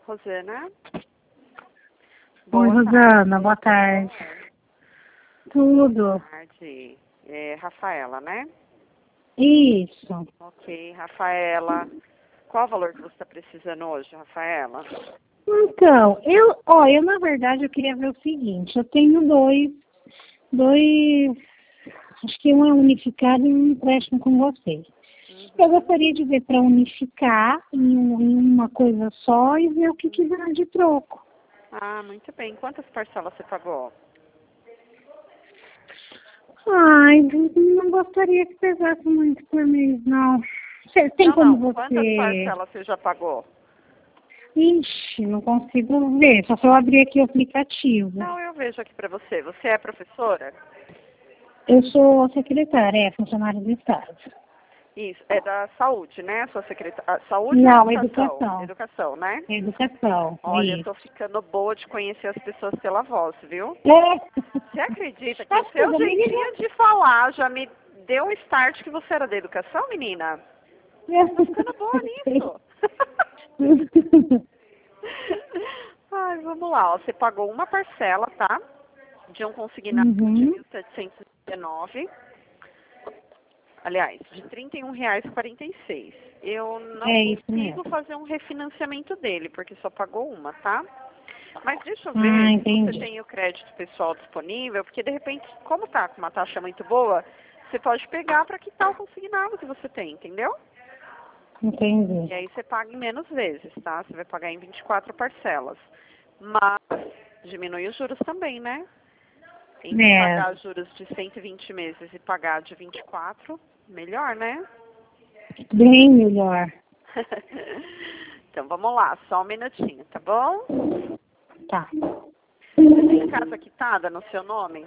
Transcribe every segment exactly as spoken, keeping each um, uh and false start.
Rosana? Oi, Rosana, boa tarde. Tudo. Boa tarde. É, Rafaela, né? Isso. Ok, Rafaela. Qual o valor que você está precisando hoje, Rafaela? Então, eu, ó, eu na verdade eu queria ver o seguinte, eu tenho dois, dois, acho que um é unificado e um empréstimo com vocês. Uhum. Eu gostaria de ver para unificar em, um- em uma coisa só e ver o que que dá de troco. Ah, muito bem. Quantas parcelas você pagou? Ai, não gostaria que pesasse muito por mês, não. Cê- Tem Não, como não. Quantas você... parcelas você já pagou? Ixi, não consigo ver, só se eu abrir aqui o aplicativo. Não, eu vejo aqui para você. Você é professora? Eu sou secretária, é, funcionária do Estado. Isso, é da saúde, né? Sua secretária. Saúde Não, ou educação? educação. Educação, né? Educação, Olha, eu isso. tô ficando boa de conhecer as pessoas pela voz, viu? É. Você acredita que o Acho que seu eu me jeitinho de falar já me deu um start que você era da educação, menina? Tô ficando boa nisso. Ai, vamos lá, ó. Você pagou uma parcela, tá? De um consignado de Uhum. mil setecentos e dezenove. Aliás, de trinta e um reais e quarenta e seis. Eu não É isso consigo mesmo. fazer um refinanciamento dele, porque só pagou uma, tá? Mas deixa eu Ah, ver se você entendi. tem o crédito pessoal disponível, porque de repente, como tá com uma taxa muito boa, você pode pegar para quitar o consignado que você tem, entendeu? Entendi. E aí você paga em menos vezes, tá? Você vai pagar em vinte e quatro parcelas. Mas diminui os juros também, né? Entre É, pagar juros de cento e vinte meses e pagar de vinte e quatro, melhor, né? bem melhor. Então vamos lá, só um minutinho, tá bom? Tá. Você tem casa quitada no seu nome?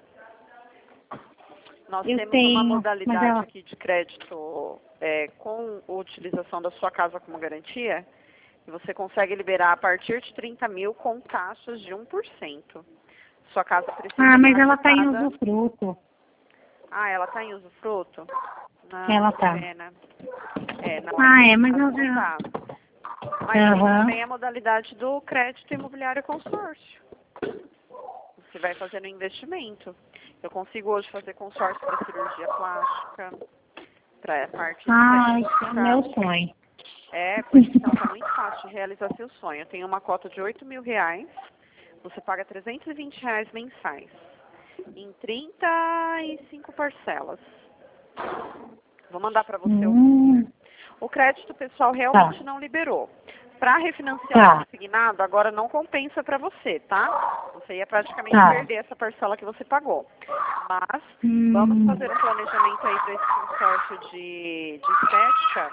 Nós Eu temos uma tenho, mas modalidade ela... aqui de crédito é, com a utilização da sua casa como garantia, e você consegue liberar a partir de trinta mil com taxas de um por cento. Sua casa precisa Ah, mas estar ela tá em quitada. usufruto. Ah, ela está em usufruto? Ah, Ela que tá. pena. É, não, Ah, aí é, mas caso eu não já... dá. Mas tem Aham. também a modalidade do crédito imobiliário consórcio. Você vai fazendo investimento. Eu consigo hoje fazer consórcio para cirurgia plástica, para parte Ah, esse é o meu estética. sonho. É, pois então, tá muito fácil de realizar seu sonho. Eu tenho uma cota de oito mil reais, você paga trezentos e vinte reais mensais, em trinta e cinco parcelas. Vou mandar para você o Hum, O crédito pessoal tá, realmente não liberou. Para refinanciar o tá, consignado, agora não compensa para você, tá? Você ia praticamente tá. perder essa parcela que você pagou. Mas vamos Hum, fazer um planejamento aí para esse consórcio de, de estética.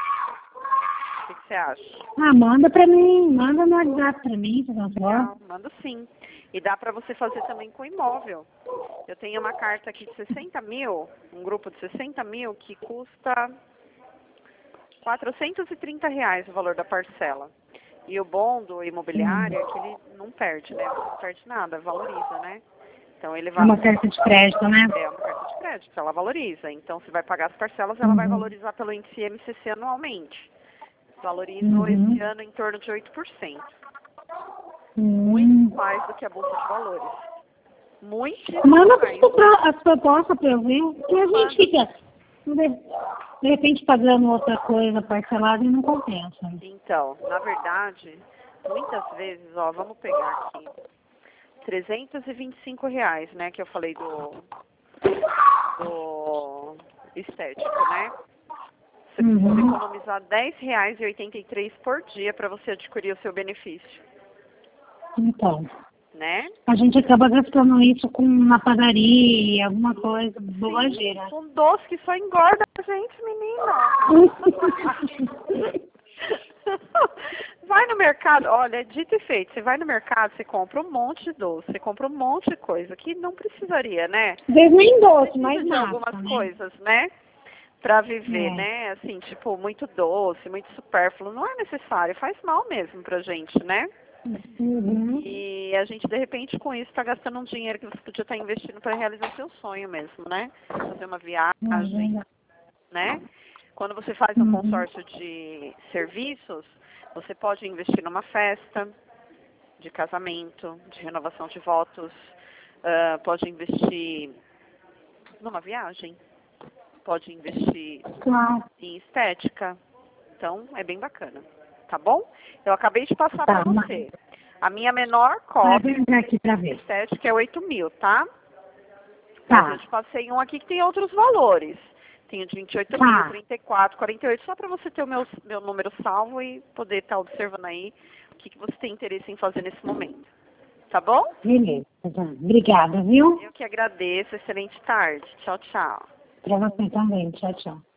O que, que você acha? ah, manda pra mim, manda no WhatsApp pra mim, por favor. Legal, mando sim. E dá para você fazer também com imóvel. Eu tenho uma carta aqui de sessenta mil, um grupo de sessenta mil, que custa quatrocentos e trinta reais o valor da parcela. E o bom do imobiliário é que ele não perde, né? Você não perde nada, valoriza, né? Então ele É vai... uma carta de crédito, né? É uma carta de crédito, ela valoriza. Então você vai pagar as parcelas, ela vai Uhum. valorizar pelo índice M C C anualmente. Valorizou Uhum. esse ano em torno de oito por cento. Muito Hum. mais do que a Bolsa de Valores. Muitíssimo Manda mais. as pro- as propostas pra eu ver, porque a gente Mando. fica, de, de repente, pagando outra coisa parcelada e não compensa. Então, na verdade, muitas vezes, ó, vamos pegar aqui. trezentos e vinte e cinco reais, né, que eu falei do, do estético, né? Você precisa Uhum. economizar dez reais e oitenta e três por dia para você adquirir o seu benefício, Então, né? a gente acaba gastando isso com na padaria, alguma coisa, bobageira. Um doce que só engorda a gente, menina. Vai no mercado, olha, dito e feito, você vai no mercado, você compra um monte de doce, você compra um monte de coisa que não precisaria, né? Às vezes nem doce, Precisa mas de algumas massa, né? coisas, né? Pra viver, É. né? Assim, tipo, muito doce, muito supérfluo. Não é necessário, faz mal mesmo pra gente, né? Uhum. E a gente, de repente, com isso, tá gastando um dinheiro que você podia estar investindo para realizar seu sonho mesmo, né? Fazer uma viagem, Uhum. né? Quando você faz um Uhum. consórcio de serviços, Você pode investir numa festa de casamento, de renovação de votos, uh, pode investir numa viagem, pode investir Claro. em estética. Então, é bem bacana, tá bom? Eu acabei de passar Tá, para você. A minha menor cota Vai entrar aqui para ver. estética é oito mil, tá? Tá. Mas eu te passei um aqui que tem outros valores. Tem o de vinte e oito Tá. mil, trinta e quatro, quarenta e oito, só para você ter o meu, meu número salvo e poder estar observando aí o que, que você tem interesse em fazer nesse momento. Tá bom? Beleza. Tá. Obrigada, viu? Eu que agradeço. Excelente tarde. Tchau, tchau. Para você também. Tchau, tchau.